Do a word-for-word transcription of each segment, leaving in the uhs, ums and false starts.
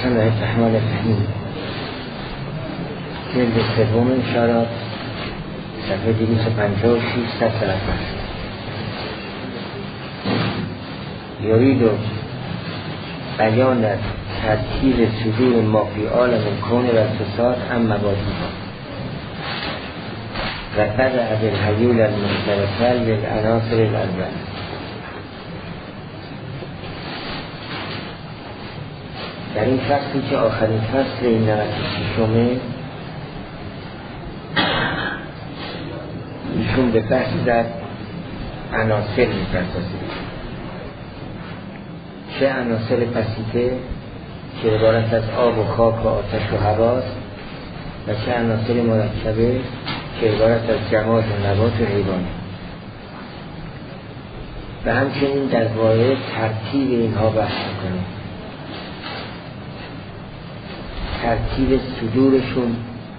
بسم الله الرحمن الرحیم. جلد سوم اشارات صفحه دویست و پنجاه و شش تا صفحه. یرید بیان ترتیب صدور ما فی عالم کون و الفساد ام مبادیها و بدأ بالحیول المنصرفه للعناصر الاول. در این فصلی که آخرین فصل این نوشت ششمه، ایشون به بحث در عناصر می‌پردازه. چه عناصر بسیطه که عبارت از آب و خاک و آتش و هواست و چه عناصر مرکبه که عبارت از جماد و نبات و حیوان، و همچنین درباره ترتیب اینها بحث می‌کنه، ترتیب صدورشون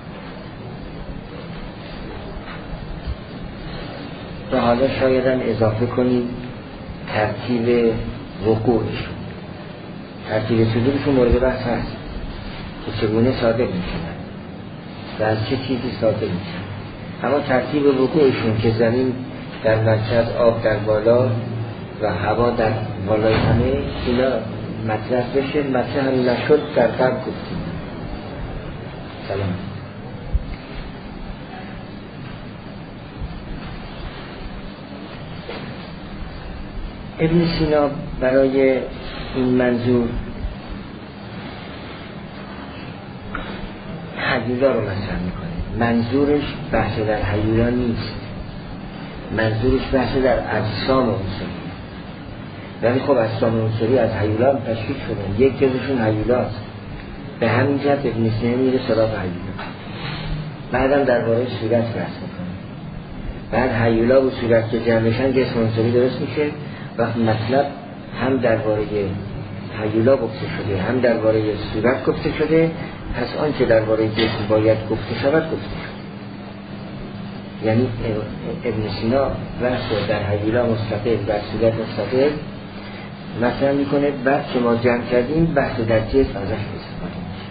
و حالا شاید هم اضافه کنیم ترتیب وقوعشون. ترتیب صدورشون مورد بحث هست که چگونه صادر میشن و از چه چیزی صادر میشن، اما ترتیب وقوعشون که زمین در مرکز، آب در بالا و هوا در بالای همه اینا مطرح بشه، مطرح هم نشد در قبل گفتیم. سلام. ابن سینا برای این منظور حیولا رو مطرح میکنه. منظورش بحث در حیولا نیست، منظورش بحث در اجسام عنصری. ولی خب اجسام عنصری از حیولا هم تشکیل شدن، یک جزشون حیولاست. به همین جهت ابن سینا میره سراغ حیولا. بعدم درباره صورت بحث میکنه. بعد حیولا و صورت که جمع بشن جسم عنصری درست میشه. وقت مطلب هم درباره حیولا گفته شده، هم درباره صورت گفته شده، پس آنچه درباره جسم باید گفته شود گفته شده. یعنی ابن سینا بحث در حیولا مستقل و صورت مستقل مطرح میکنه. بعد که ما جمع کردیم بحث در جسم ازش استفاده میشه.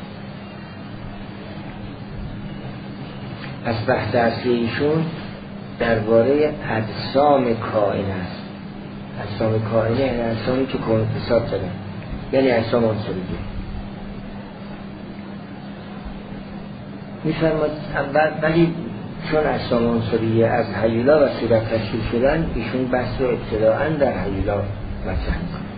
پس بحث اصلی ایشون درباره اجسام کائن است. اجسام کائنه یعنی اجسامی که کون و فساد دارن، یعنی اجسام عنصریه. میفرماد اول ولی چون اجسام عنصریه از حیولا و صورت تشکیل شدن، ایشون بحث رو ابتداءً در حیولا مطرح میکنه.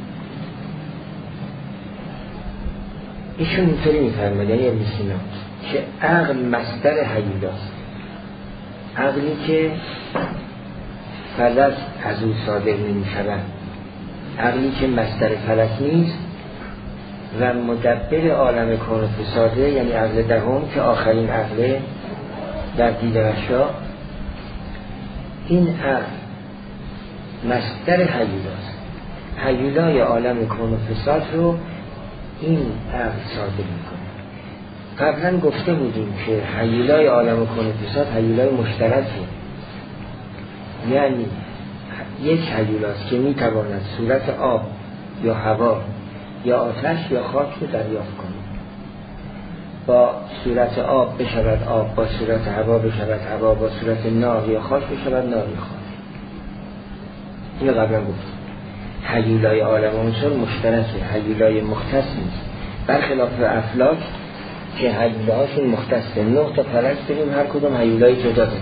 ایشون اینطوری میفرماد، یعنی ابن سینا، که عقل مصدر حیولاست. عقلی که فلک از او صادر نمی شود، عقلی که مصدر فلک نیست و مدبر عالم کون و فساده، یعنی عقل دهم که آخرین عقل در دید اشیا. این عقل مصدر حیولاست. حیولای عالم کون و فساد رو این عقل صادر میکنه. قبلا گفته بودیم که حیولای عالم کون و فساد حیولای مشترکه، یعنی یک حیولاست که میتواند صورت آب یا هوا یا آتش یا خاک رو دریافت کنه. با صورت آب بشود آب، با صورت هوا بشود هوا، با صورت نار یا خاک بشود نار یا خاک. اینو قبلا گفتیم. حیولای عالم عنصر مشترکه، حیولای مختص نیست، برخلاف افلاک که حیولهاشون مختصه. نه تا فلک داریم، هر کدوم حیولای جدا دارن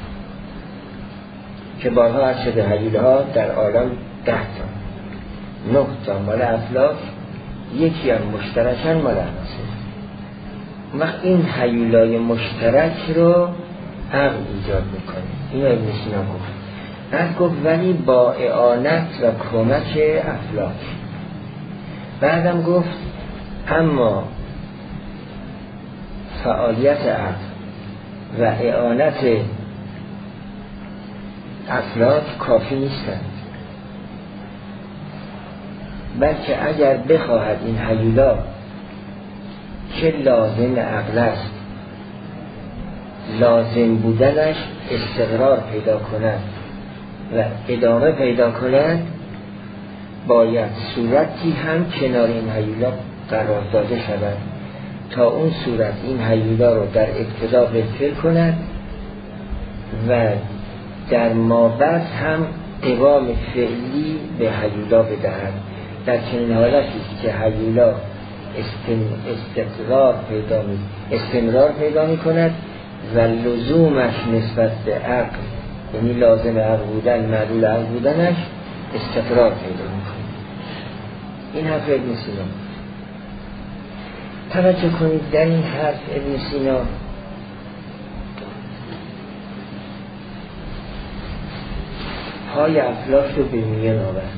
که بارها عرض شده حیوله ها در عالم ده تا، نه تا مال افلاک، یکی هم مشترکن مال عناصر. وقت این حیولای مشترک رو عقل ایجاد میکنه. این ابن سینا گفت. بعد گفت ولی با اعانت و کمک افلاک. بعدم گفت اما فعالیت عقل و اعانت افلاک کافی نیستند، بلکه اگر بخواهد این حیولا که لازم عقل است، لازم بودنش استقرار پیدا کند و ادامه پیدا کند، باید صورتی هم کنار این حیولا قرار داده شود تا اون صورت این هیولا رو در ابتدا بفر کند و در مابعد هم قوام فعلی به هیولا بدهد. در چنین حالتی که هیولا استقرار پیدا می استمرار پیدا می کند و لزومش نسبت به عقل، یعنی لازم عقل بودن، معلول عقل بودنش استقرار پیدا می کند. این حرف ابن سینا. توجه کنید در این حرف ابن سینا پای افلاک رو به میان آورد،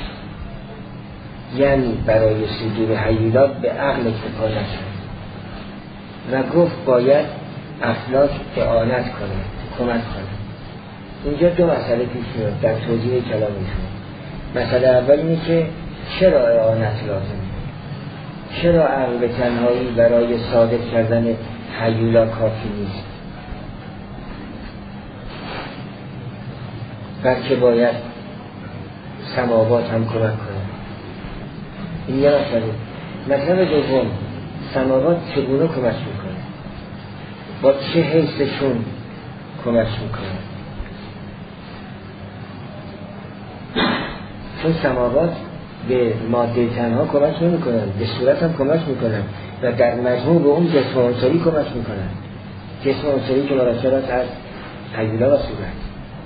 یعنی برای صدور هیولا به عقل اکتفا نکرد و گفت باید افلاک اعانت کنه، کمک کنه. اینجا دو مسئله پیش میاد در توضیح کلامشون. مسئله اول اینه که چرا اعانت لازمه؟ چرا عقل به تنهایی برای صادر کردن هیولا کافی نیست؟ بلکه باید سماوات هم کمک کنه. این یه مسئله. مطلب دوم، سماوات چگونه کمک میکنه؟ با چه حیثشون کمک میکنه؟ چون سماوات به ماده تنها کمک نمیکنن، به صورت هم کمک میکنن و در مجموع به اون جسم عنصری کمک میکنن. جسم عنصری که مرکب است از هیولا و صورت.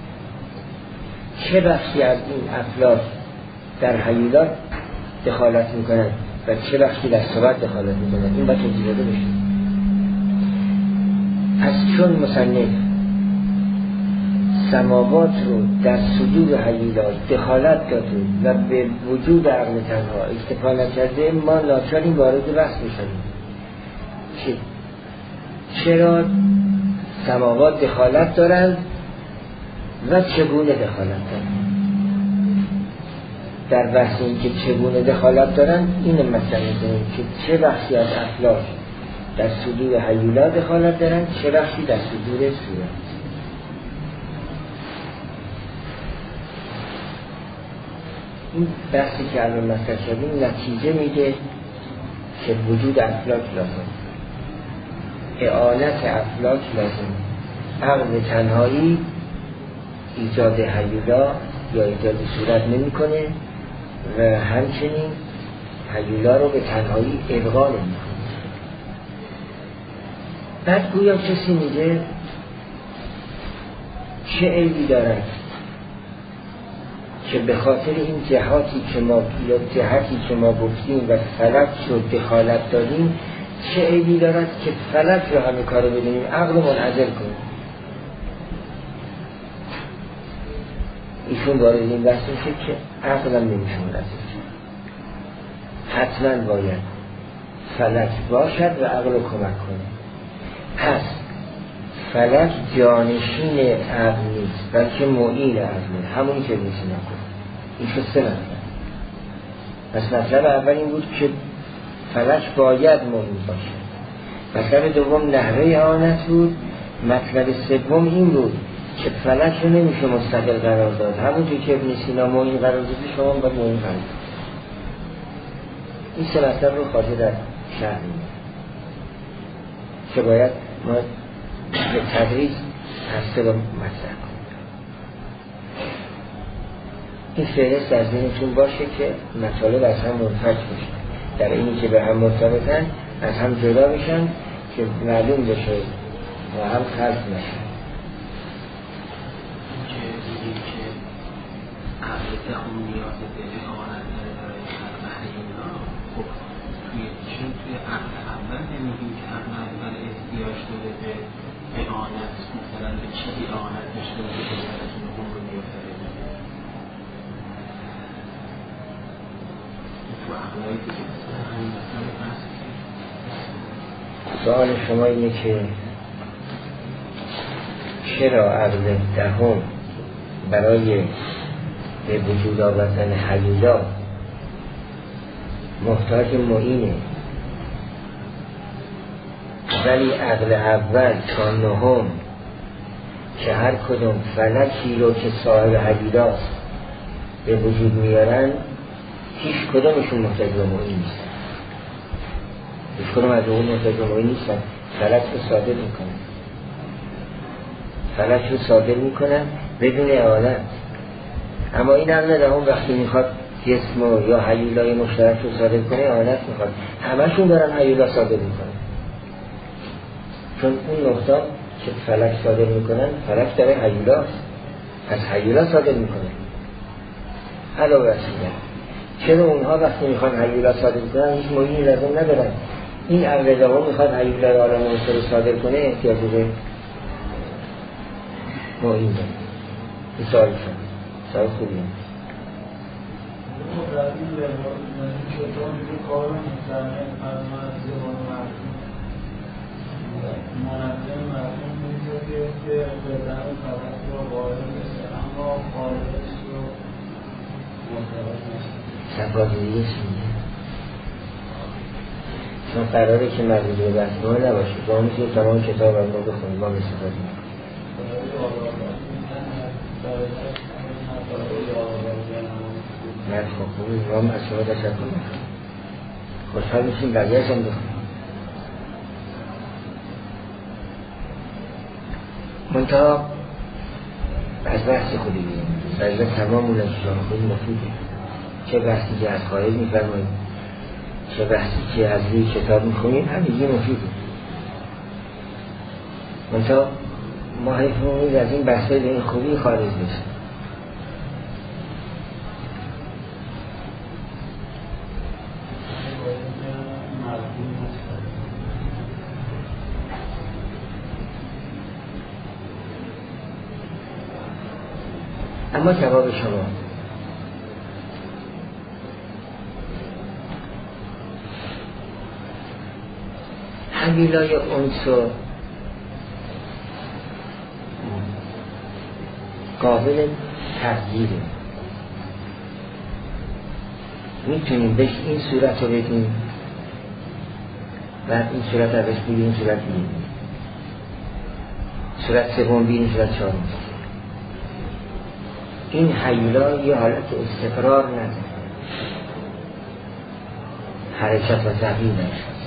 چه بخشی از این افلاک در هیولا دخالت میکنن و چه بخشی در صورت دخالت میکنن؟ این باید توضیح داده بشه. پس چون مصنف سماوات رو در صدور هیولا دخالت داده و به وجود عقل تنها اکتفا نکرده، ما ناچاریم وارد بحث بشیم که چرا سماوات دخالت دارند و چگونه دخالت دارند. در بحث این که چگونه دخالت دارند این مثلا کنیم که چه بخشی از افلاک در صدور هیولا دخالت دارند، چه بخشی در صدور صورت. این بحثی که الان مطرح کردیم نتیجه میده که وجود افلاک لازم، اعانت افلاک لازم. عقل تنهایی ایجاد هیولا یا ایجاد صورت نمی کنه و همچنین هیولا رو به تنهایی ابقا نمی کنه. بعد گویا کسی میگه چه عیبی دارد که به خاطر این جهاتی که ما یا جهتی که ما گفتیم و فلک رو دخالت دادیم، چه عیبی دارد که فلک رو همه کارو بدونیم، عقل رو منعزل کنیم. ایشون وارد این بحث میشه که عقل هم نمیشه منعزل کنیم، حتما باید فلک باشد و عقل رو کمک کنه. پس فلک جانشین عقل نیست بلکه معین عقله، همونی که میشه نکنه. این شد سه مطلب. پس مطلب اول این بود که فلک باید معین باشه. مطلب دوم نحوه اعانت بود. مطلب سوم این بود که فلک رو نمیشه مستقل قرار داد، همونطور که ابن سینا معین قرار داده شما باید معین قرار داد. این سه مطلب رو خواهد در شرح میده که باید ما به تدریج هسته رو مطرح کنیم. این فهرست در ذهنتون باشه که مطالب از هم منفک بشن، در اینی که به هم مرتبطن از هم جدا بشن که معلوم بشه و هم خلط نشن. که دیدیم که عقل اون نیاز به اعانت داره برای خلق هیولا. خب توی چون توی عقل اول نمیگیم که عقل اول احتیاج داره به اعانت، مثلا به چیزی اعانت داشته باشه که براتون اون رو میفره. تو عقلایی دیگه مثلا همین مثلا بحث سوال شما اینه که چرا عقل دهم برای به وجود آوردن هیولا محتاج معینه، ولی عقل اول تا نهم که هر کدوم فلکی رو که صاحب هیولاست به وجود میارن هیچ کدومشون محتاج به معین نیست. اشکال مجموعه متجمعی نیستن، فلک رو صادر میکنن فلک رو صادر میکنن بدون اعانت. اما این عقل دهم وقتی میخواد جسم و یا هیولای مشترک رو صادر کنه اعانت میخواد. همشون دارن هیولا صادر میکنن، چون اون نقطه که فلک صادر میکنن فلک داره هیولاست، پس هیولا صادر میکنه. علاوه بر چرا اونها وقتی میخوان هیولا صادر کنن هیچ معینی لازم ندارن. این عقل دهم میخواد هیولا رو عالم عنصری صادر کنه احتیاج به معین داره. این سوال شد، سوال خوبی هم در این کتاب میگه کار مستمر فرمان زبان مردم منظم مردم میگه که بدن طرف رو وارد میشه اما خارجش رو متوجه نشه. سفاده دیگه چی میگه؟ چون قراره که مردم به بحث ما نباشه، با میتونیم تمام کتاب رو ما بخونیم، ما استفاده میکنیم. مرد خوب خوبی ما هم از شما تشکر میکنم، خوشحال میشیم بقیه هم بخونیم. منطقه از بحث خودی بیم بجبه تمام اون اجزام خودی مفیده، چه بحثی که از خارج میفرماییم چه بحثی که از روی کتاب میخونیم همیگه مفیده. منطقه ما حیفمونید از این بحثه به این خوبی خارج میشه. اما جواب شما هیولای عنصر قابل تغییره، میتونیم بهش این صورت رو بدیم بعد این صورت رو بهش بگیم این صورت بگیم صورت سوم بگیم صورت چهارم. این هیولا یه حالت استقرار نداره، حرکت و تغییر نشد.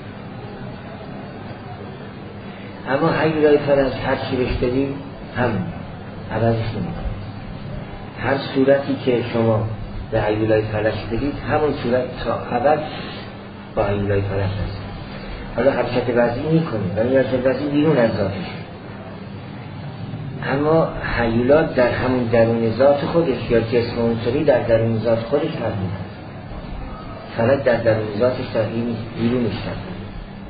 اما هیولای فلج هر چی بهش بدیم هم عوضش نمی‌کنه. هر صورتی که شما به هیولای فلج بدید همون صورت تا ابد با هیولای فلج هست. حالا حرکت وضعی میکنه ولی حرکت وضعی بیرون از ذاتش، اما هیولا در همون درون ذات خودش یا جسم عنصری در درون ذات خودش تغییر هست. فلج در درون ذاتش تغییر نیست، بیرونش تغییر.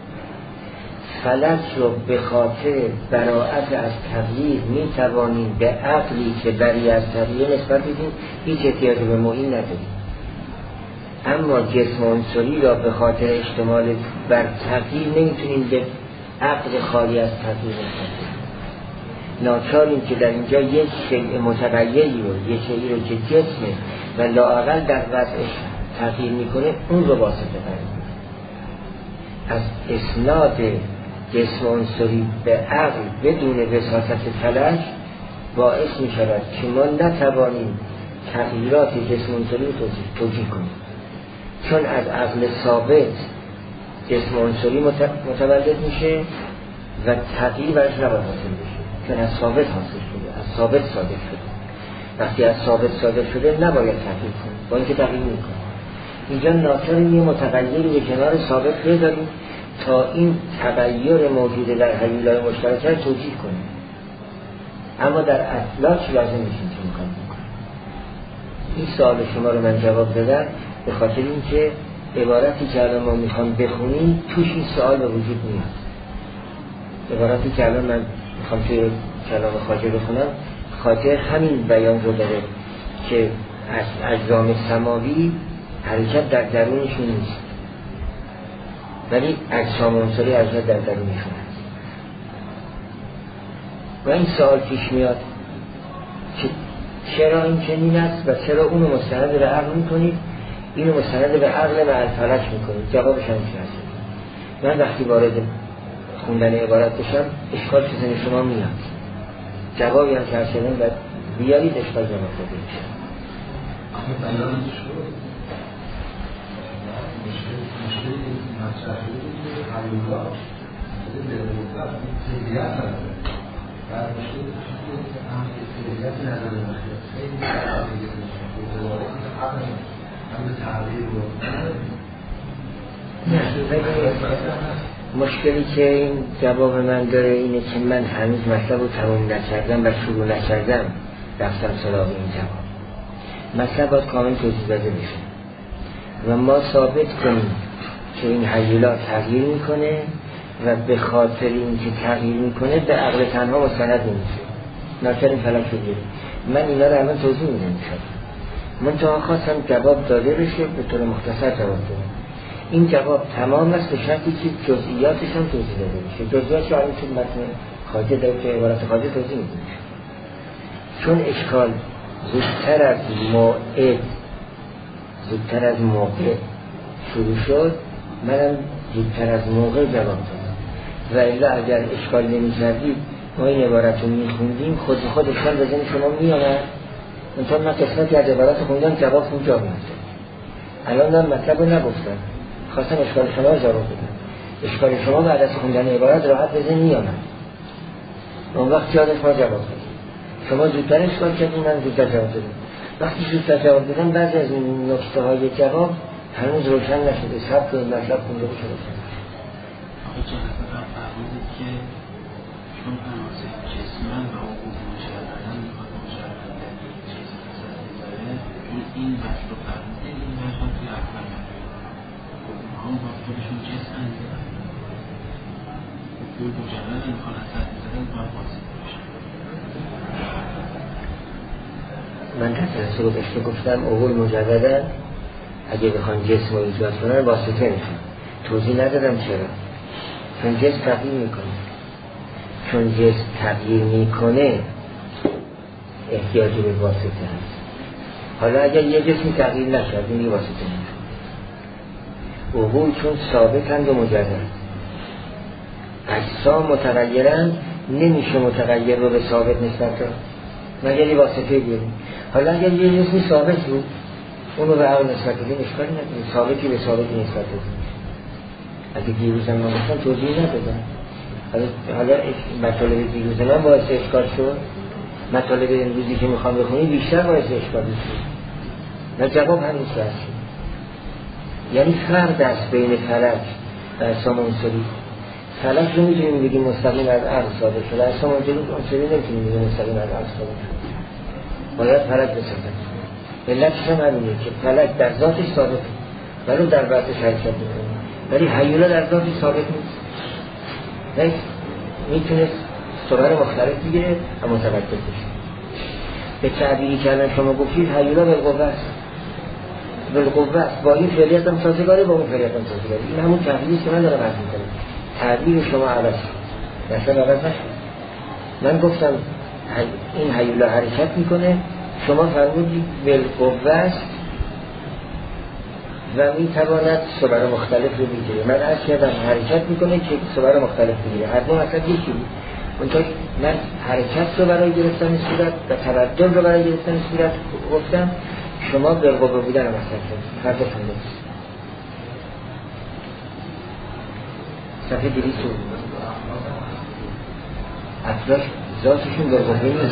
فلج رو به خاطر براعت از تغییر می توانیم به عقلی که بری از تغییر نسبت بدیم، هیچ احتیاج به معین نداریم. اما جسم عنصری را به خاطر اشتمال بر تغییر نمیتونیم به عقل خالی از تغییر نسبت بدیم. ناچاریم که در اینجا یک شیء متغیری رو، یک شیئی رو که جسمه و لااقل در وضعش تغییر میکنه اون رو واسطه کنیم. از اسناد جسم عنصری به عقل بدون وساطت فلج باعث می شود که ما نتوانیم تغییرات جسم عنصری رو توجیه کنیم، چون از عقل ثابت جسم عنصری متولد میشه و تغییر برش نباید حاصل بشه، چون از ثابت حاصل شده، از ثابت صادر شده. وقتی از ثابت صادر شده نباید تغییر کنیم، با اینکه تغییر میکنه. اینجا ناچاریم یه متغیری به کنار ثابت بذاریم تا این تغییر موجود در هیولای مشترک را توجیه کنیم، اما در اطلاق لازم نیستیم که میکنیم. این سوال شما رو من جواب دادم به خاطر اینکه عبارتی که الان ما میخوام بخونیم توش این سوال به وجود میاد. عبارتی که الان من میخوام توی کلام خواجه بخونم خاطر همین بیان رو داره که از اجرام سماوی حرکت در درونشون نیست ولی اجسام عنصری حرکت در درونشون هست. و این سوال پیش میاد که چرا این چنین است و چرا اونو مستند به عقل میکنید، اینو مستند به عقل و الفلک میکنید. جوابش هم چی هست؟ من وقتی وارد خوندن عبارت بشم اشکال چیزن شما میاد، جوابی هم که هستن و بیارید اشکال جمع کرده میشه. آخه بیانش رو مشکل مشکلی مطرحی هیولا به مطلق سیدیت نداره بعد مشکل هم سیدیت نداره خیلی دوباره که حقا هم به تغییر رو مشکلی که این جواب من داره اینه که من هنوز مطلب رو تمام نکردم و شروع نکردم رفتم سراغ این جواب. مطلب باید کامل توضیح داده بشه و ما ثابت کنیم که این هیولا تغییر میکنه و به خاطر این که تغییر میکنه به عقل تنها مستند نمیشه. ناچار این فلک رو گیریم. من اینا رو الان توضیح میدم شد من تا خواستم جواب داده بشه به طور مختصر جواب دادم. این جواب تمام است به شرطی که جزئیاتش هم توضیح داده بشه. جزئیاتش رو تو متن خارجه داره که عبارت خارجه توضیح میده. چون اشکال زودتر از موعد زودتر از موقع شروع شد منم زودتر از موقع جواب دادم و الا اگر اشکال نمی کردید ما این عبارت رو می خوندیم خود به خود اشکال به ذهن شما می آمد. منطقه من قسمتی از عبارت خوندم جواب خون جا میده. الان من مطلب رو نگفتم خواستم اشکال شما رو جواب بدم. اشکال شما بعد از خوندن عبارت راحت به ذهن می آمد. اون وقت یادش ما جواب دادم. شما زودتر اشکال کردیم من زودتر جواب دادم. وقتی زودتر جواب دادم بعضی از این نکته های جواب هنوز روشن نشده. سب که این مطلب خونده بشه روشن نشده. آقای جلسه را فرمودید که چون عناصر جسمن و حقوق مشرعن میخواد مشرعن در یک چیز تصدی داره چون این بخش رو فرمودید این بخش هم توی اکبر نمیده هم با خودشون جسمن دارن حقوق مشرعن میخواد تصدی داره باید بازید باشه. من تحت رو بشته گفتم اول مجردن اگه بخوان جسم رو ایجاد کنن واسطه میخوان. توضیح ندادم چرا. چون جسم تغییر میکنه. چون جسم تغییر میکنه احتیاجی به واسطه هست. حالا اگر یه جسمی تغییر نشد این یه واسطه میخوان. اول چون ثابتند و مجرد اجسام متغیرند نمیشه متغیر رو به ثابت نسبت داد مگر یه واسطه بیاریم. حالا اگر یه جسمی ثابت بود اونو به عقل نسبت بدیم اشکالی نداریم. ثابتی به ثابتی نسبت بدیم. اگه دیروز هم من گفتم توضیح ندادم. حالا مطالب دیروز من باعث اشکال شد. مطالب امروزی که میخوام بخونی بیشتر باعث اشکال شد. نه جواب همین که هست. یعنی فرق است بین فلک و اجسام عنصری. فلک رو میتونیم بگیم مستقیم از عقل صادر شده. اجسام عنصری نمیتونیم بگیم مستقیم از عقل صادر شده. باید فلک بسازد. علتش هم همینه که فلک در ذاتش ثابته ولی در بعدش حرکت میکنه ولی هیولا در ذاتش ثابت نیست. نیست میتونه صور مختلف بگیره و متوجه بشه. به تعبیری که الان شما گفتید هیولا بالقوه است. بالقوه است با این فعلیت هم سازگاره با اون فعلیت هم سازگاره. این همون تعبیری که من دارم عرض میکنم. تعبیر شما عوض شد مثلا عوض نشد. من گفتم این هیولا حرکت میکنه شما فرمودید بالقوه است و میتواند صور مختلف رو بگیره. من عرض کردم حرکت میکنه که صور مختلف بگیره. هر دو مثلا یکی بود. اونطور من حرکت رو برای گرفتن صورت و تبدل رو برای گرفتن صورت گفتم شما بالقوه بودن رو مثلا کردید. هر دو شما صفحه دویست اطلاش ذاتشون بالقوه نیست.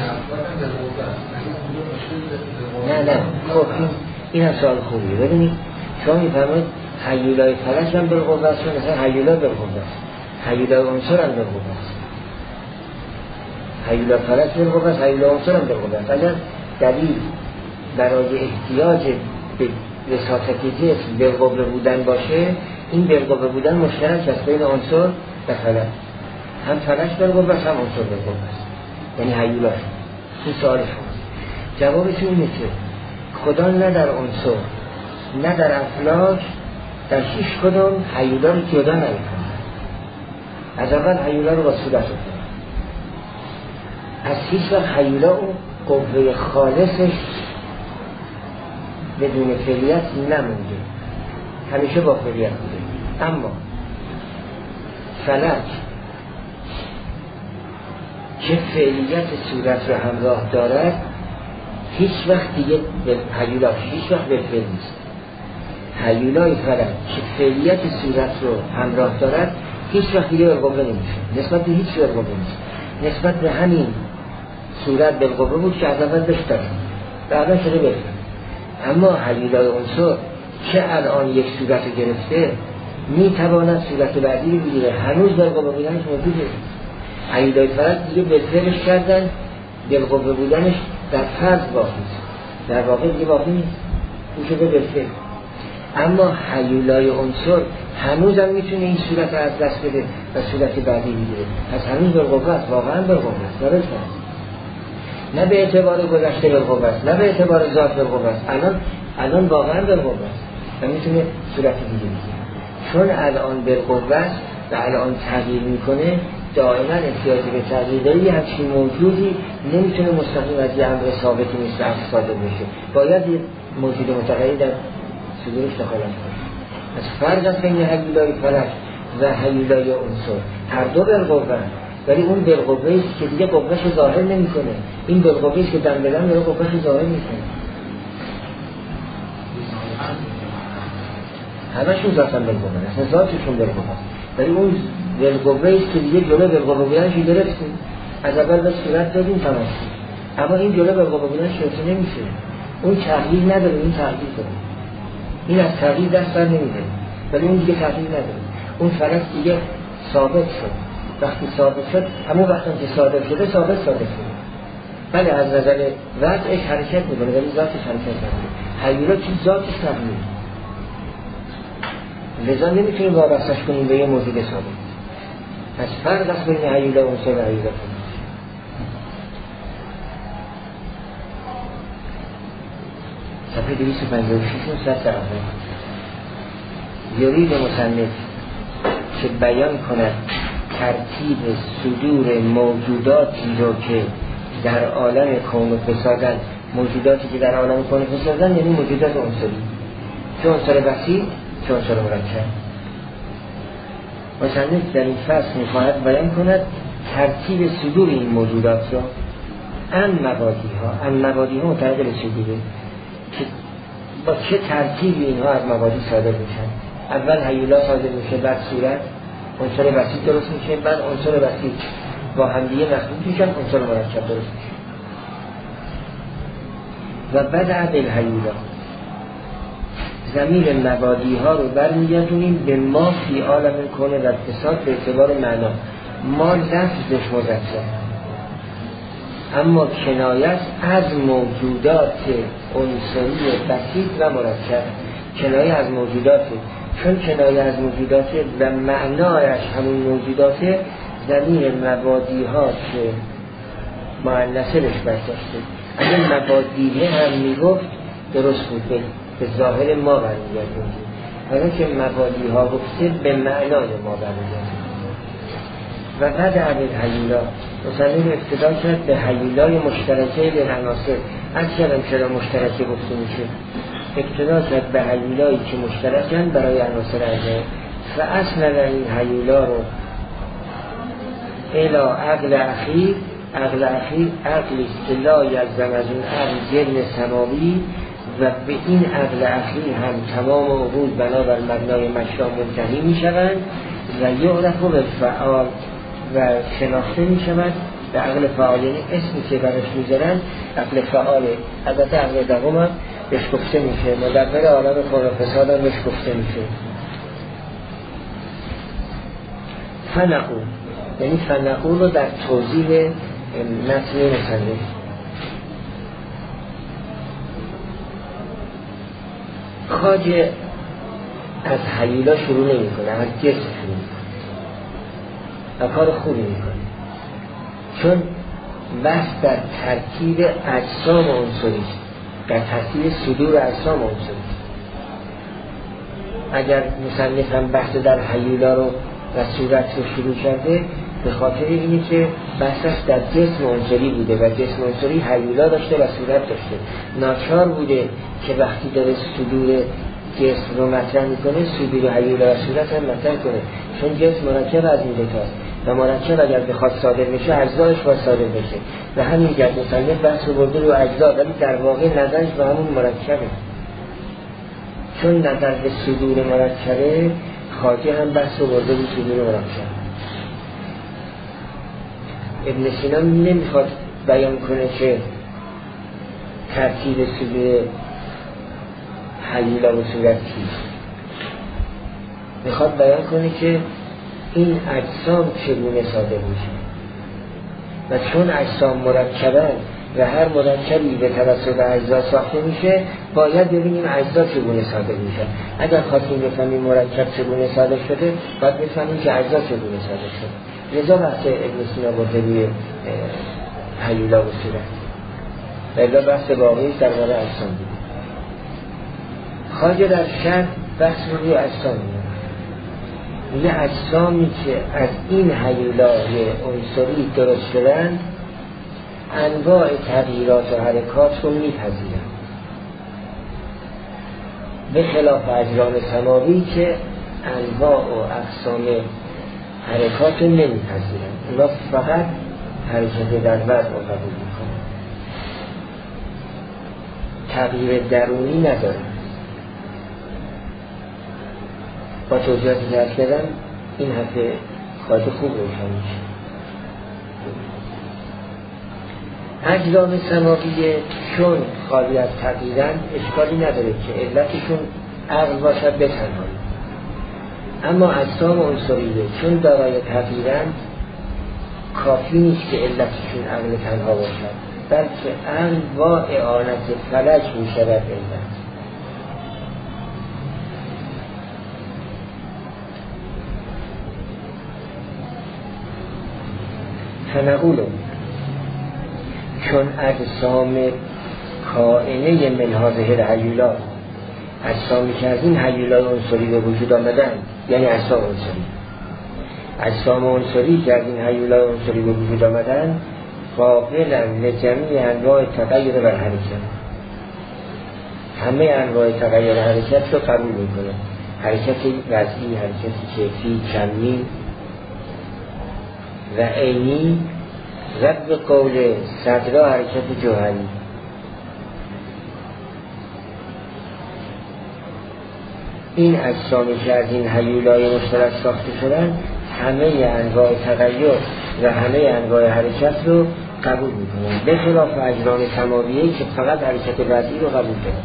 نه نه خب این این هم سوال خوبیه. ببینید شما میفرمایید هیولای فلک هم بالقوه است مثلا هیولا بالقوه است هیولای عنصر هم بالقوه است هیولای فلک بالقوه است هیولای عنصر هم بالقوه است. اگر دلیل برای احتیاج به وساطت جسم بالقوه بودن باشه این بالقوه بودن مشترک است بین عنصر و فلک. هم فلک بالقوه است هم عنصر بالقوه است یعنی هیولا. این سوال شماست. جوابش اینه که خدا نه در عنصر نه در افلاک در هیچ کدام هیولا رو جدا نمی‌کنه. از اول هیولا رو با صورت کنه. از هیچ وقت هیولا اون قوه خالصش بدون فعلیت نمونده. همیشه با فعلیت بوده. اما فلک که فعلیت صورت رو همراه دارد هیچ وقت دیگه به هیولا هیچ وقت به فعل نیست. هیولای فلک که فعلیت صورت رو همراه دارد هیچ وقت دیگه بالقوه نمیشه، نسبت به هیچ بالقوه نیست. نسبت به همین صورت بالقوه بود که از اول بشتر بعدا شده بفرد. اما هیولای عنصر که الان یک صورت گرفته میتواند صورت بعدی رو بگیره، هنوز بالقوه بودنش موجوده. هیولای فرد دیگه بلفرش کردن، بالقوه بودنش در فرض باقی است، در واقع دیگه باقی نیست، اون شده بلفر. اما هیولای عنصر هنوز هم میتونه این صورت رو از دست بده و صورت بعدی بگیره. پس هنوز بالقوه است، واقعا بالقوه است، درست است. نه به اعتبار گذشته بالقوه است، نه به اعتبار ذات بالقوه است، الان الان واقعا بالقوه است و میتونه صورت دیگه بگیره. چون الان بالقوه است و الان تغییر میکنه، دائما احتیاجی به تغییر داره. همچین موجودی نمیتونه مستقیم از یه امر ثابتی مثل عقل صادر بشه، باید یه موجود متغیر در صدورش دخالت کنه. از فرق است بین هیولای فلک و هیولای عنصر، هر دو بالقوه است، ولی اون بالقوه است که دیگه قوهش ظاهر نمیکنه، این بالقوه است که دم به دم داره قوهش ظاهر میکنه. همشون ذاتن بالقوه است، ذاتشون بالقوه است، ولی اون بالقوه است که دیگه جلو بالقوه بودنش گرفتیم، از اول به صورت دادیم تمام. اما این جلو بالقوه بودنش گرفته نمیشه، اون تغییر نداره، این تغییر داره، این از تغییر دست بر نمیده، ولی اون دیگه تغییر نداره. اون فلک دیگه ثابت شد، وقتی ثابت شد همون وقتی که صادر شده ثابت صادر شده، بله از نظر وضعش حرکت میکنه ولی ذاتش حرکت نمیکنه. هیولا چیز ذاتش تغییر، لذا نمیتونیم وابستش کنیم به یه موجود ثابت. پس فرق است بین هیولا و عنصر و هیولا فلک. صفحه دویست و پنجاه و شش سطر اول. یرید مصنف که بیان کند ترتیب صدور موجوداتی رو که در عالم کون فسادن، موجوداتی که در عالم کون فسادن یعنی موجودات عنصری، چه عنصر بسیط چه عنصر مرکب. مصنف در این فصل می‌خواهد بیان کند ترتیب صدور این موجودات را، ان مبادی ها، ان مبادی ها متعلق به صدوره که با چه ترتیبی اینها از مبادی صادر میشن. اول هیولا صادر میشه، بعد صورت عنصر بسیط درست میشه، بعد عنصر بسیط با همدیگه مخلوط میشن، عنصر مرکب درست میشه. و بعد عدل هیولا زمیر مبادی ها رو برمیگردونیم به ما فی عالم کنه و فساد به اعتبار معنا. ما لفظش مذکر اما کنایت از موجودات عنصری بسیط و مرکب، کنایه از موجودات، چون کنایه از موجودات و معنایش همون موجودات، زمین مبادی ها که مؤنثه بهش برداشته. اگر مبادیه هم میگفت درست بود، به ظاهر ما برمیگردونیم، ولی که مبادی ها گفته به معنای ما برمیگردونیم. و بعد عدد هیولا مصنف ابتدا کرد به هیولای مشترکه به عناصر. از کردم چرا مشترکه گفته میشه، ابتدا کرد به هیولایی که مشترکن برای عناصر اجزا. و اصلا این هیولا رو الا عقل اخیر، عقل اخیر عقلی است که لا یلزم از اون عقل جرم سماوی، و به این عقل اخیر هم تمام عقول بنابر مبنای مشروع منتهی می شوند و یعرف و فعال و شناخته می شوند به عقل فعال، یعنی اسمی که برش می زنند عقل فعاله. البته عقل دوم هم بهش گفته میشه، مدبر عالم کون و فساد هم بهش گفته میشه. فنقول یعنی فنقول رو در توضیح متن مصنف خواجه از هیولا شروع نمی کنه، از جسم شروع می کنه و کار خوبی می کنه، چون بحث در ترکیب اجسام عنصری، در ترتیب صدور اجسام عنصری. اگر مصنف هم بحث در هیولا رو و صورت رو شروع کرده، به خاطر اینه که بحثش در جسم عنصری بوده و جسم عنصری هیولا داشته و صورت داشته. ناچار بوده که وقتی داره صدور جسم رو مطرح میکنه، صدور هیولا و صورت هم مطرح کنه، چون جسم مرکب از این دوتاست و مرکب اگر بخواد صادر بشه اجزایش باید صادر بشه و همین جد مصنف بحث رو برده رو اجزا، ولی در واقع نظرش به همون مرکبه. چون نظر به صدور مرکبه، خواجه هم بحث رو برده بود که مرکب. ابن سینا نمیخواد بیان کنه که ترتیب سوره حلیلا و صورت چیست، میخواد بیان کنه که این اجسام چگونه صادر میشه و چون اجسام مرکبن و هر مرکبی به توسط اجزا ساخته میشه باید ببینیم اجزا چگونه صادر میشه. اگر خواستیم بفهمیم مرکب چگونه صادر شده باید بفهمیم که اجزا چگونه صادر شده. لذا بحث ابن سینا برده روی حلیلا و صورت و الا بحث واقعی در مورد اجسام بود. خواجه در شرح بحث رو روی اجسام می‌کنه. میگه اجسامی که از این حیولای عنصری درست شدن انواع تغییرات و حرکات رو میپذیرن، به خلاف اجرام سماوی که انواع و اقسام حرکات رو نمیپذیرن، اونا فقط حرکت در وضع رو قبول میکنن، تغییر درونی ندارن. با توضیحاتی که ارز کردم این هفته خواهد خوب روشن میشه. اجرام سماویه چون خالی از تغییرن اشکالی نداره که علتشون عقل باشد به تنهایی، اما اجسام عنصریه چون دارای تغییرن کافی نیست که علتشون عقل تنها باشد، بلکه عقل با اعانت فلک میشود علت. فنقولو چون اجسام کائنه من هذه الحیولا، اجسامی که از این حیولای عنصری به وجود آمدن، یعنی اجسام عنصری اجسام عنصری که از این حیولای عنصری به وجود آمدن قابلن لجمیع انواع تغییر و حرکت، همه انواع تغییر و حرکت رو قبول میکنه، حرکت وضعی، حرکت کیفی، کمی و عینی، رد به قول صدرا حرکت جوهری. این اجسامی که از این حیولای مشترک ساخته شدن همه انواع تغییر و همه انواع حرکت رو قبول میکنن، به خلاف اجرام سماویه که فقط حرکت وضعی رو قبول دارن.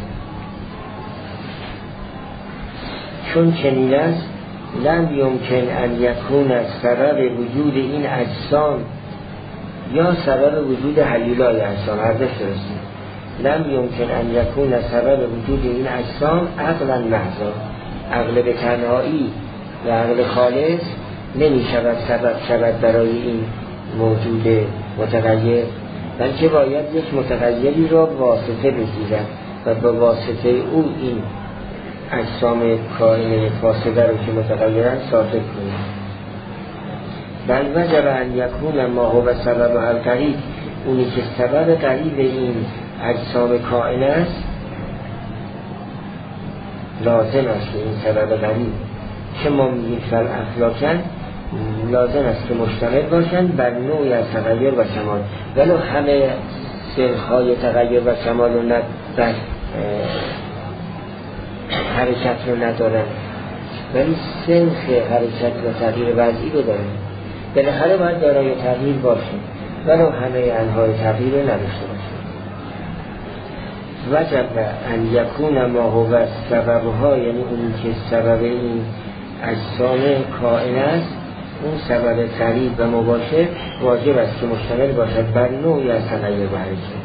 چون چنین است لم یمکن ان یکون از سبب وجود این اجسام یا سبب وجود حیولای اجسام، هر دو درسته، لم یمکن ان یکون از سبب وجود این اجسام عقلا محضا، عقل به تنهایی و عقل خالص نمی شود سبب شود برای این موجود متغیر، بلکه باید یک متغیری را واسطه بگیرد و به واسطه او این اجسام کائنه فاسده رو که متغیرن ثابت کنید. بل وجب ان یکون ما هو سبب القریب، اونی که سبب قریب این اجسام کائنه است لازم است که این سبب قریب که ما میگیم فل افلاکن لازم است که مشتمل باشن بر نوعی از تغییر و کمال، ولو همه سرخهای تغییر و کمال رو ند در حرکت رو ندارن، ولی سنخ حرکت و تغییر وضعی رو دارن، بالاخره باید دارای تغییر باشه ولو همه انواع تغییر رو نداشته باشه. وجب ان یکون ما هو سببها، یعنی اون که سبب این اجسام کائنه است، اون سبب قریب و مباشر واجب است که مشتمل باشد بر نوعی از تغییر و حرکت.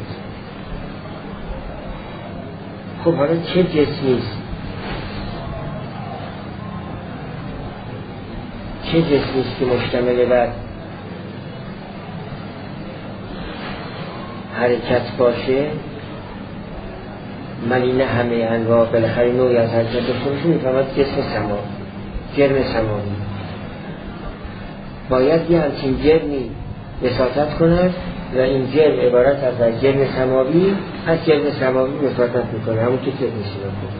خب حالا چه جسمی است؟ چه جسمی است که مشتمل بر حرکت باشه؟ ملینه همه انواع بالاخره نوعی از حرکت داشته باشه، میفهمد جسم سما، جرم سماوی باید یه همچین جرمی وساطت کند و این جرم عبارت از جرم سماوی از جرم سماوی وساطت میکنه، همون که جرم سماوی.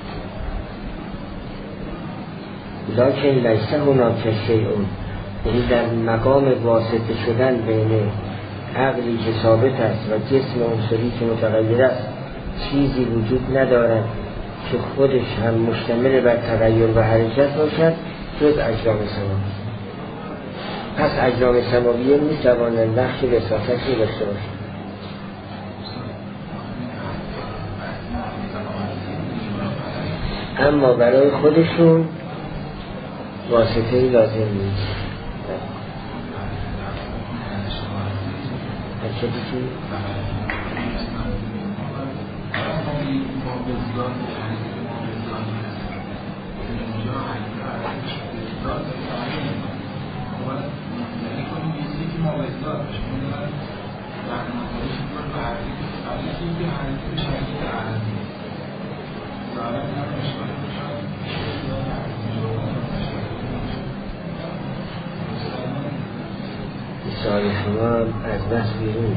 لکن لیسه هناک شیئون، یعنی در مقام واسطه شدن بین عقلی که ثابت است و جسم عنصری که متغیر است چیزی وجود ندارد که خودش هم مشتمل بر تغییر و حرکت باشد جز اجرام سماوی. پس اجرام سماویه می توانند نقش وساطتی داشته باشند. اما برای خودشون واسطه‌ای لازم نیست. چه دیگه؟ سوال شما از بحث بیرون.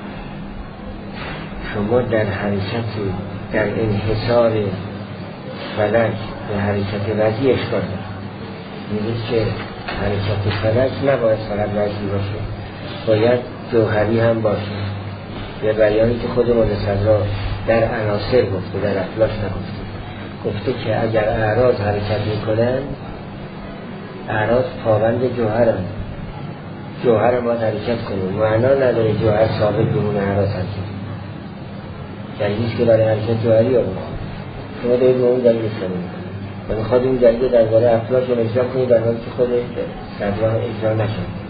شما در حرکت در انحصار فلک به حرکت وضعی اشکال دارد. میگید که حرکت فلک نباید فقط وضعی باشه، باید جوهری هم باشه. یه بیانی که خود مولا صدرا در عناصر گفته، در افلاک نگفته. گفته که اگر اعراض حرکت میکنن، اعراض پابند جوهرن، جوهر ما حرکت کنیم، معنا نداره جوهر ثابت بمونه اعراض حرکت. دلیلیست که برای حرکت جوهری آورد، شما دارید به اون دلیل کنید و میخواد اون دلیل درباره افلاک رو اجرا کنید در حالی که خود صدرا اجرا نشد.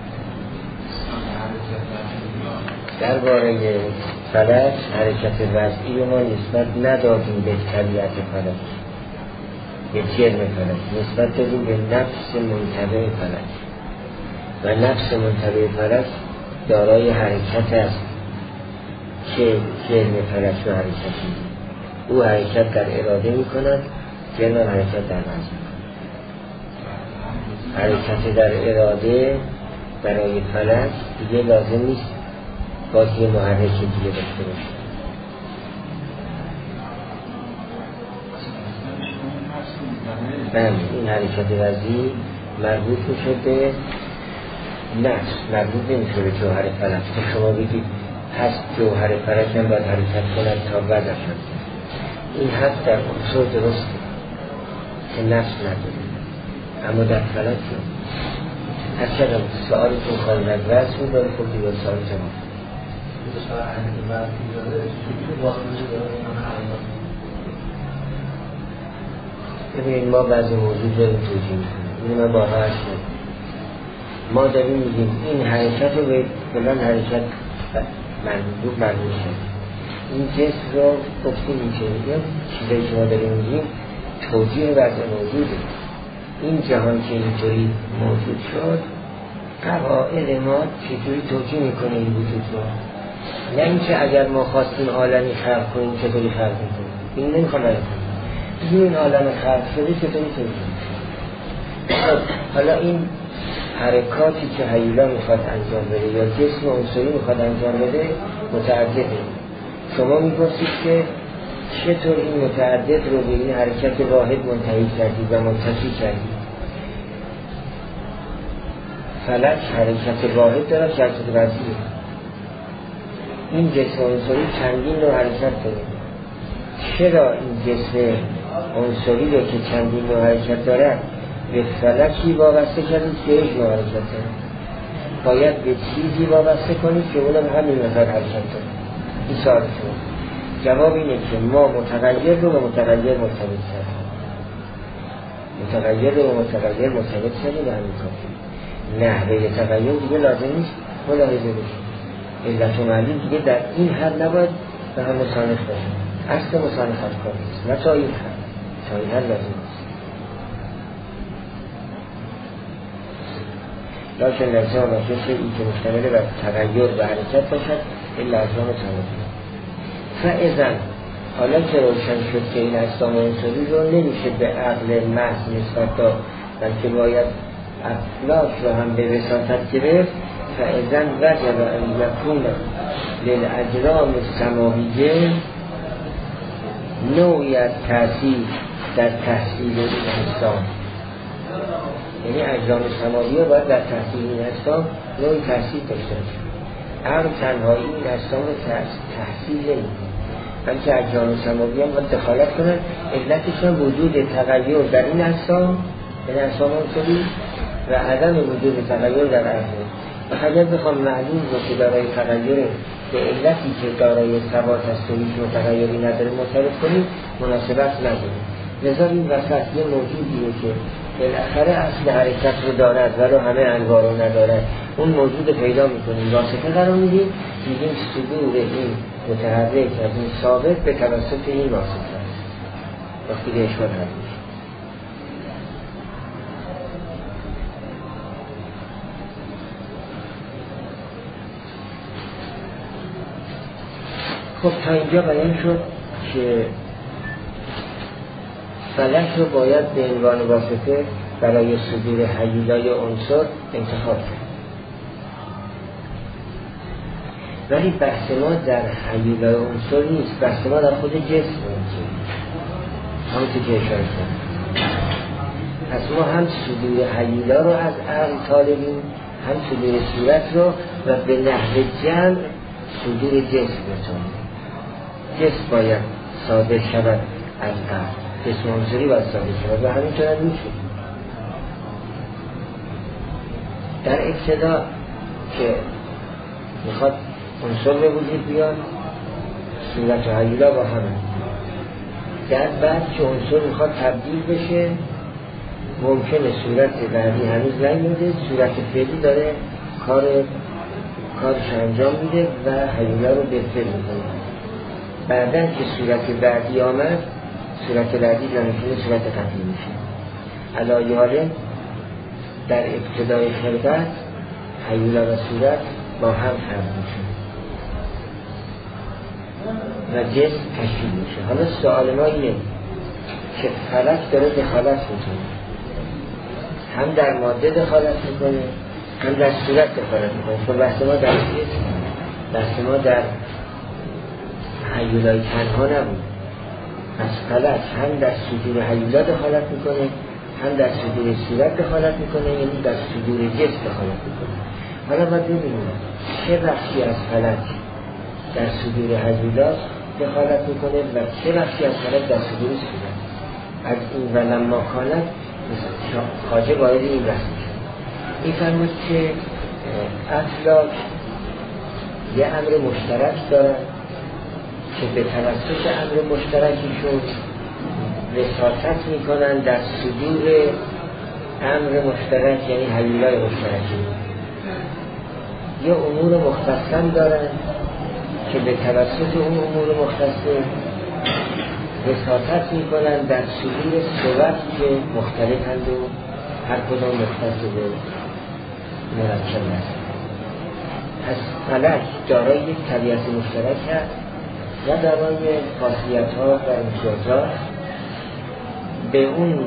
درباره فلک حرکت وضعی رو ما نسبت ندادیم به طبیعت فلک، به جرم فلک، نسبت دادیم به نفس منتبع فلک و نفس منتبع فلک دارای حرکت است که جرم فلک رو حرکتی. او حرکت در اراده می کند، جرم حرکت در وضع. حرکت در اراده برای فلک دیگه لازم نیست باید یه محرک دیگه داشته باشه. بله، این حرکت وضعی مربوط میشه به نفس، مربوط نمیشه به جوهر فلک. که شما بگید پس جوهر فلک هم باید حرکت کند تا وضع شد. این حد در عنصر درسته که نفس نداره، اما در فلک نه. هر چقدر سؤالتون خواهی از وضع بود داره خب دیگه سؤال جمع ببینید ما بعضی موضوع داریم توجیه میکنیم. این من باها هستیم، ما داریم میگیم این حرکت رو به فلان حرکت مربوط مربوط شد. این جسم رو گفتیم میشه میگیم چیزایی که ما داریم میگیم توجیه وضع موجوده. این جهان که اینطوری موجود شد، قواعد ما چطوری توجیه میکنه این وجود رو؟ نه اینکه اگر ما خواستیم عالمی خلق کنیم چطوری خلق میکنیم. این نمیخوام برای کنیم این عالم خلق شده چطوری توجیه میکنیم. حالا این حرکاتی که هیولا میخواد انجام بده یا جسم عنصری میخواد انجام بده متعدده. شما میگوستید که چطور این متعدد رو به این حرکت واحد منتهی کردید و منتفی کردید. فلک حرکت واحد داره که حرکت وضعیه. این جسم عنصری چندین رو حرکت داره. چرا این جسم عنصری رو که چندین رو حرکت داره به فلکی وابسته کردید که یک نوع حرکت داره؟ باید به چیزی وابسته کنید که اونم همین مقدار حرکت داره. این سوال شما. جواب اینه که ما متغیر رو به متغیر مرتبط کردیم. متغیر رو به متغیر مرتبط کردیم به همین کافی. نحوه تغییر دیگه لازم نیست ملاحظه بشید. علت و معلول دیگه در این حد نباید به هم مصانف باشه. اصل مصانفت کار نیست، نه تا این حد. تا این حد لازم نیست. لکن لازم باشه که این که مشتمل بر تغییر و حرکت باشد این لازم تغییر. فاذا حالا که روشن شد که این اجسام عنصری رو نمیشه به عقل محض نسبت داد، بلکه باید افلاک رو هم به وساطت گرفت. فاذا وجب ان یکون للاجرام السماویه نوعی از تأثیر در تحصیل این اجسام. یعنی اجرام سماویه باید در تحصیل این اجسام نوعی تأثیر داشته باشه. عقل تنهایی این اجسام رو تحصیل نمی‌کنه. بلکه اجرام سماوی هم باید دخالت کنن. علتش هم وجود تغییر در این اجسام، این اجسام عنصری و عدم وجود تغییر در ارض. و اگر بخوام معلوم رو که دارای تغییر به علتی که دارای ثبات هست و هیچ متغیری نداره معترف کنیم، مناسبت نداره. لذا این وسط یه موجودیه که بالاخره اصل حرکت رو دارد ولو همه انواع رو ندارد، اون موجود پیدا میکنیم، واسطه قرار میدیم، میگیم صدور این متحرک از این ثابت به توسط این واسطه است. وقتی که اشکال حل میشه. خب تا اینجا بیان شد که فلک رو باید به عنوان واسطه برای صدور هیولای عنصر انتخاب کرد. ولی بحث ما در هیولای عنصر نیست، بحث ما در خود جسم عنصر همونطور که اشاره کنم. پس ما هم صدور هیولا رو از عقل طالبیم، هم صدور صورت رو و به نحو جمع صدور جسم بتونیم. جسم باید صادر شود از عقل، جسم عنصری باید صادر شود و همینطور هم میشه. در ابتدا که میخواد عنصر به وجود بیاد، صورت و هیولا با همه. در بعد که عنصر میخواد تبدیل بشه، ممکنه صورت بعدی هنوز نیومده، صورت فعلی داره کار کارش انجام میده و هیولا رو بهتر میکنه. بعدن که صورت بعدی آمد، صورت بعدی نمیتونه صورت قطعی میشه. علایه حاله در ابتدای خلقت هیولا و صورت با هم فرد میشه و جسم تشکیل میشه. حالا سوال ما اینه که فلک داره دخالت میکنه، هم در ماده دخالت میکنه، هم در صورت دخالت میکنه. خب بحث ما در جسم، بحث ما در هیولای تنها نبود. از فلک هم در صدور هیولا دخالت میکنه، هم در صدور صورت دخالت میکنه، یعنی در صدور جسم دخالت میکنه. حالا باید ببینیم چه بخشی از فلک در صدور هیولا دخالت میکنه و چه بخشی از فلک در صدور صورت. از این ولما کانت خواجه وارد این بحث میشه. این فرمود که افلاک یه امر مشترک دارن که به توسط امر مشترکیشون وساطت میکنن در صدور امر مشترک، یعنی هیولای مشترکی. یه امور مختصن دارن که به توسط اون امور مختصه وساطت میکنن در صدور صورت که مختلفند و هر کدام مختص به مرکب است. پس فلک دارای یک طبیعت مشترک هست و دارای خاصیت ها و امتیازات به اون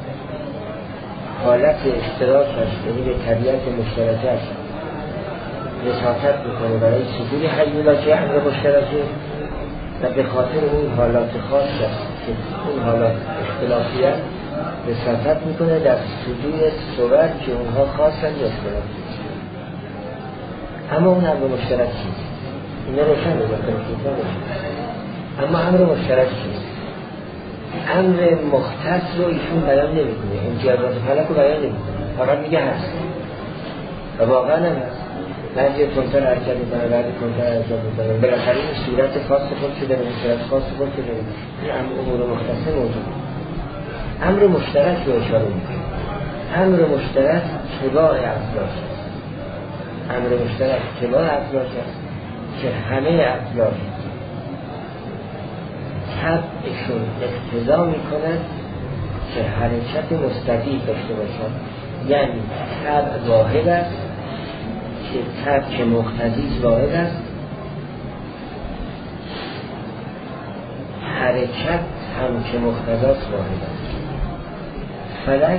حالت اشتراکش، یعنی به طبیعت مشترکش وساطت میکنه برای صدور هیولا که امر مشترکه و به خاطر اون حالات خاص است که اون حالات اختلافیت وساطت میکنه در صدور صورت که اونها خاصن یا اختلافی. اما اون امر مشترک چیست؟ اینا روشن بکنید. اما امر مشترک چیست؟ امر مختص رو ایشون بیان نمیکنه، امتیازات فلک رو بیان نمیکنه، فقط میگه هست و واقعا هم هست. بعضی کنتر حرکت میکنه، بعضی کنتر حرکت میکنه، بالاخره این صورت خاص خود شده، این صورت خاص خود شده. این امر مختص موجود. امر مشترک رو اشاره میکنه. امر مشترک تباع افلاک است. امر مشترک تباع افلاک است که همه افلاک طبعشون اقتضا میکنند که حرکت مستقیم داشته باشند. یعنی طبع واحد است که طبع که مقتضی واحد است، حرکت هم که مقتضاست واحد است. فلک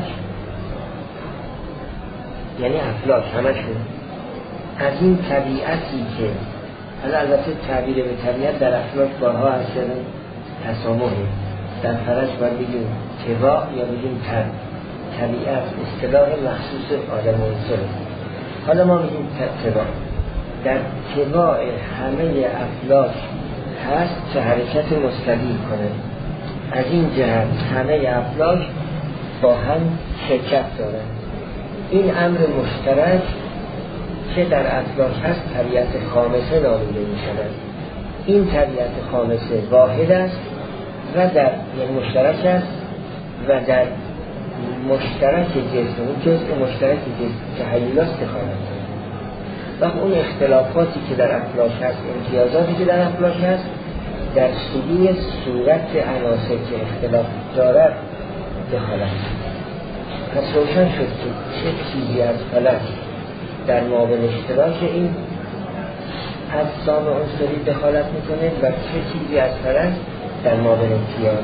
یعنی افلاک همشون از این طبیعتی که حالا البته تعبیر به طبیعت در افلاک بارها هست تسامحه، در فلک باید بگیم تباع یا بگیم طبع. طبیعت اصطلاح مخصوص آدم عنصر. حالا ما میگیم تباع. در تباع همه افلاک هست که حرکت مستقیم کنه. از این جهت همه افلاک با هم شرکت دارن. این امر مشترک که در افلاک هست طبیعت خامسه نامیده می شود. این طبیعت خامسه واحد است و در یعنی مشترک است و در مشترک جسم، اون جزء مشترک جسم که تحیلاست دخالت دارد. و اون اختلافاتی که در افلاک هست، امتیازاتی که در افلاک هست، در صدور صورت عناصر که اختلاف دارد دخالت دارد. پس روشن شد که چه چیزی از فلک در مابین اشتراک این اجسام عنصری دخالت میکنه و چه چیزی از فلک در مابین امتیاز.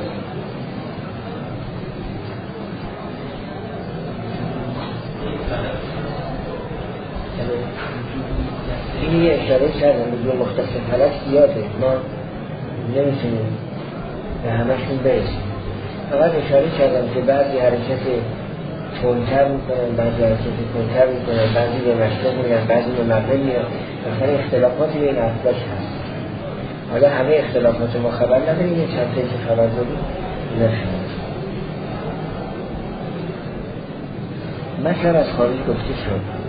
این یه اشاره کردم به مختص فلک زیاده، ما نمیتونیم به همشون برسیم. فقط اشاره کردم که بعضی حرکت تندتر میکنن، بعضی حرکت تندتر میکنن، بعضی به مشرق میرن، بعضی به مغرب میرن. مثلا اختلافاتی بین افلاک هست. حالا همه اختلافات ما خبر نداریم، یه چند که خبر داریم نشد. مثلا از خارج گفته شد